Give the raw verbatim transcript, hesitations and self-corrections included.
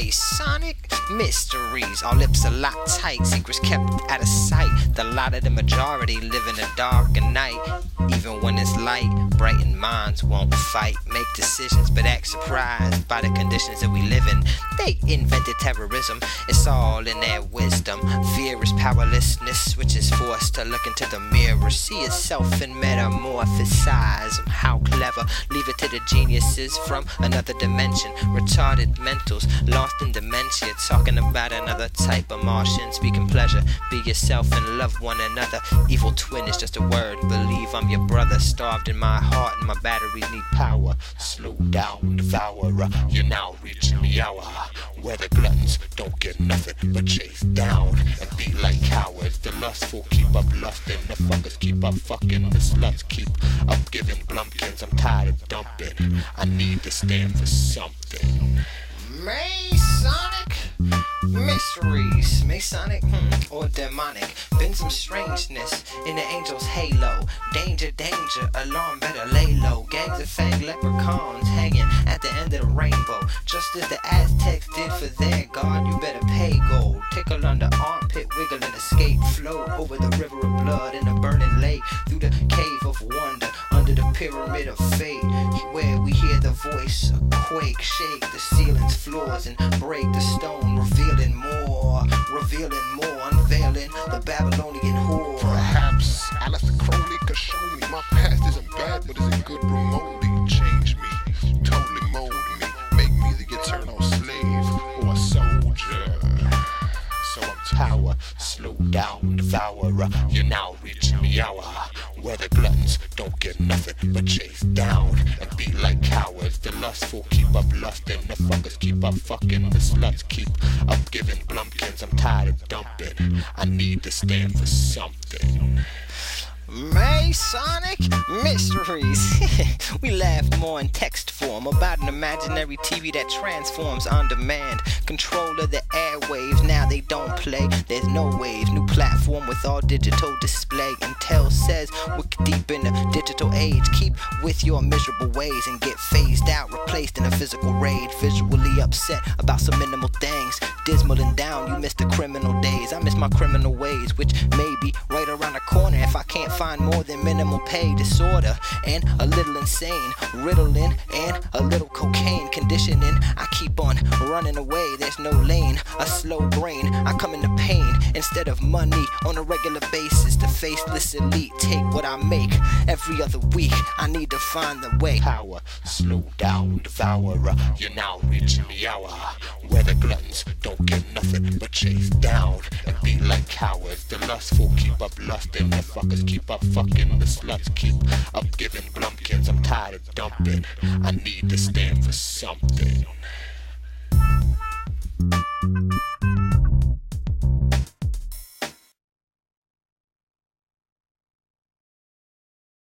Masonic mysteries. Our lips are locked tight, secrets kept out of sight. The lot of the majority live in a dark night. Even when it's light, brightened minds won't fight. Make decisions but act surprised by the conditions that we live in. They invented terrorism, it's all in their wisdom. Fear is powerlessness, which is forced to look into the mirror. See yourself and metamorphosize. How clever, leave it to the geniuses from another dimension. Retarded mentals, lost in dementia. Talking about another type of Martian. Speaking pleasure, be yourself and love one another. Evil twin is just a word, believe I'm your brother. Starved in my heart and my batteries need power. Slow down, devourer, you're now reaching the hour where the gluttons don't get nothing but chase down and be like cowards. The lustful keep up lusting, the fuckers keep up fucking, the sluts keep up giving blumpkins. I'm tired of dumping, I need to stand for something. Masonic mysteries, Masonic hmm, or demonic. Been some strangeness in the angel's halo. Danger, danger, alarm, better lay low. Gangs of fang leprechauns hanging at the end of the rainbow. Just as the Aztecs did for their god, you better pay gold. Tickle under armpit, wiggle and escape. Float over the river of blood in a burning lake. Through the cave of wonder, under the pyramid of fate, where we hear the voice quake, shake the ceilings, floors, and break the stone, revealing more, revealing more, unveiling the Babylonian whore. Perhaps Alistair Crowley could show me my past isn't bad, but isn't good remotely. Change me, totally mold me, make me the eternal slave or a soldier. So I'm tower, slow down, devourer. You're now reaching the hour where the gluttons don't get nothing but chase down and be like cowards. The lustful keep up lusting, the fuckers keep up fucking, the sluts keep up giving blumpkins. I'm tired of dumping, I need to stand for something. Masonic mysteries. We laughed more in text form about an imaginary T V that transforms on demand. Control of the airwaves, now they don't play. There's no wave, new platform with all digital display. Intel says we're deep in the digital age. Keep with your miserable ways and get phased out, replaced in a physical rage. Visually upset about some minimal things. Dismal and down, you miss the criminal days. I miss my criminal ways, which may be right around the corner if I can't find more than minimal pay. Disorder and a little insane, riddling and a little cocaine conditioning. I keep on running away, there's no lane. A slow brain, I come into pain instead of money on a regular basis. The faceless elite take what I make every other week. I need to find the way. Power, slow down, devourer. You're now reaching the hour where the gluttons don't get nothing but chase down and be like cowards. The lustful keep up lusting, the fuckers keep up fucking, the sluts keep up giving blumpkins. I'm tired of dumping, I need to stand for something.